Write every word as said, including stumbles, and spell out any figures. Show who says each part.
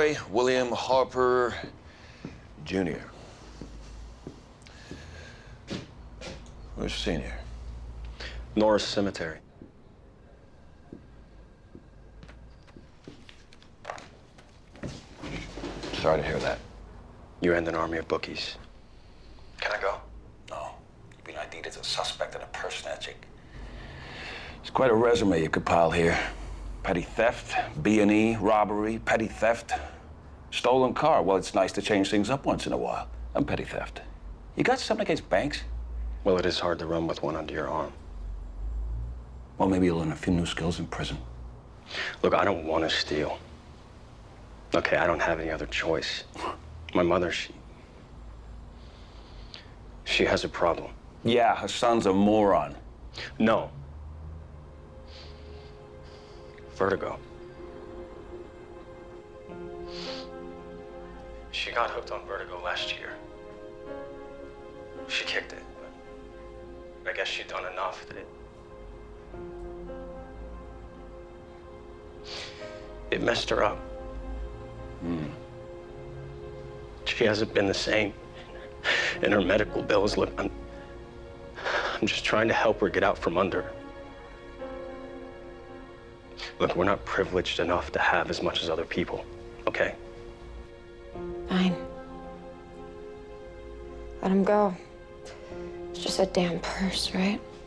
Speaker 1: Troy William Harper, Junior Where's Senior?
Speaker 2: Norris Cemetery.
Speaker 1: Sorry to hear that.
Speaker 2: You and an army of bookies. Can I go?
Speaker 1: No. You've been I D as a suspect in a purse snatching. It's quite a resume you compile here. Petty theft, B and E, robbery, petty theft, stolen car. Well, it's nice to change things up once in a while. And petty theft. You got something against banks?
Speaker 2: Well, it is hard to run with one under your arm.
Speaker 1: Well, maybe you'll learn a few new skills in prison.
Speaker 2: Look, I don't want to steal. Okay, I don't have any other choice. My mother, she... She has a problem.
Speaker 1: Yeah, her son's a moron.
Speaker 2: No. Vertigo. She got hooked on vertigo last year. She kicked it, but I guess she'd done enough that it... It messed her up.
Speaker 1: Hmm.
Speaker 2: She hasn't been the same. And her medical bills, look, I'm... I'm just trying to help her get out from under. Look, we're not privileged enough to have as much as other people, okay?
Speaker 3: Fine. Let him go. It's just a damn purse, right?